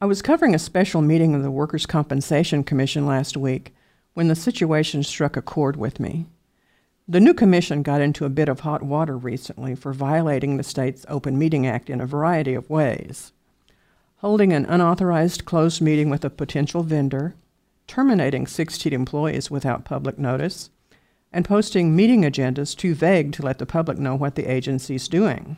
I was covering a special meeting of the Workers' Compensation Commission last week when the situation struck a chord with me. The new commission got into a bit of hot water recently for violating the state's Open Meeting Act in a variety of ways. Holding an unauthorized closed meeting with a potential vendor, terminating 16 employees without public notice, and posting meeting agendas too vague to let the public know what the agency's doing.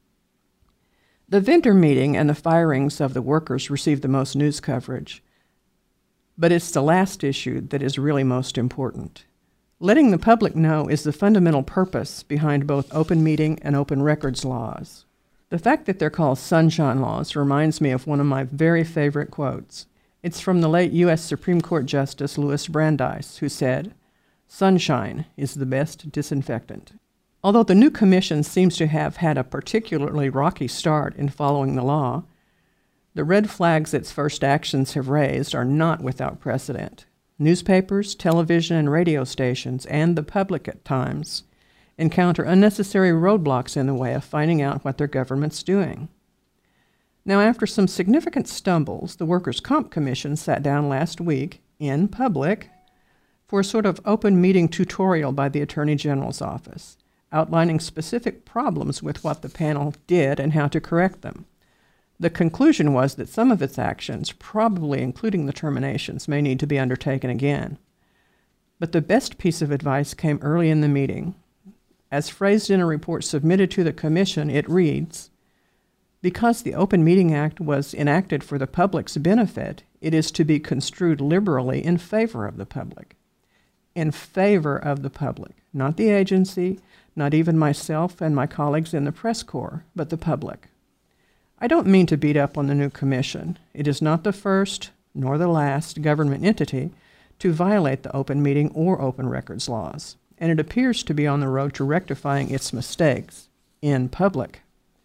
The vendor meeting and the firings of the workers received the most news coverage, but it's the last issue that is really most important. Letting the public know is the fundamental purpose behind both open meeting and open records laws. The fact that they're called sunshine laws reminds me of one of my very favorite quotes. It's from the late U.S. Supreme Court Justice Louis Brandeis, who said, "Sunshine is the best disinfectant." Although the new commission seems to have had a particularly rocky start in following the law, the red flags its first actions have raised are not without precedent. Newspapers, television, and radio stations, and the public at times, encounter unnecessary roadblocks in the way of finding out what their government's doing. Now, after some significant stumbles, the Workers' Comp Commission sat down last week, in public, for a sort of open meeting tutorial by the Attorney General's office, outlining specific problems with what the panel did and how to correct them. The conclusion was that some of its actions, probably including the terminations, may need to be undertaken again. But the best piece of advice came early in the meeting. As phrased in a report submitted to the Commission, it reads, "Because the Open Meeting Act was enacted for the public's benefit, it is to be construed liberally in favor of the public." In favor of the public, not the agency, not even myself and my colleagues in the press corps, but the public. I don't mean to beat up on the new commission. It is not the first, nor the last, government entity to violate the open meeting or open records laws, and it appears to be on the road to rectifying its mistakes in public.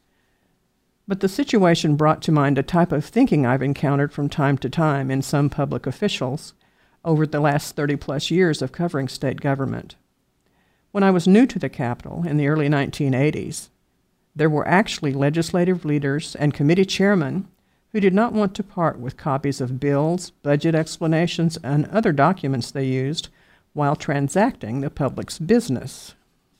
But the situation brought to mind a type of thinking I've encountered from time to time in some public officials over the last 30-plus years of covering state government. When I was new to the Capitol in the early 1980s, there were actually legislative leaders and committee chairmen who did not want to part with copies of bills, budget explanations, and other documents they used while transacting the public's business.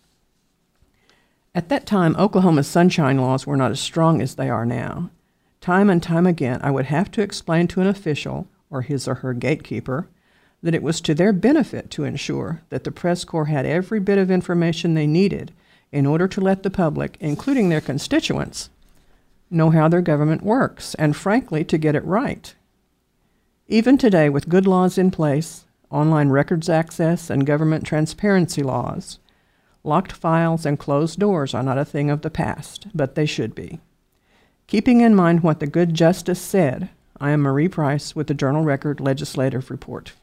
At that time, Oklahoma's sunshine laws were not as strong as they are now. Time and time again, I would have to explain to an official, or his or her gatekeeper, that it was to their benefit to ensure that the press corps had every bit of information they needed in order to let the public, including their constituents, know how their government works, and frankly, to get it right. Even today, with good laws in place, online records access and government transparency laws, locked files and closed doors are not a thing of the past, but they should be. Keeping in mind what the good justice said, I am Marie Price with the Journal Record Legislative Report.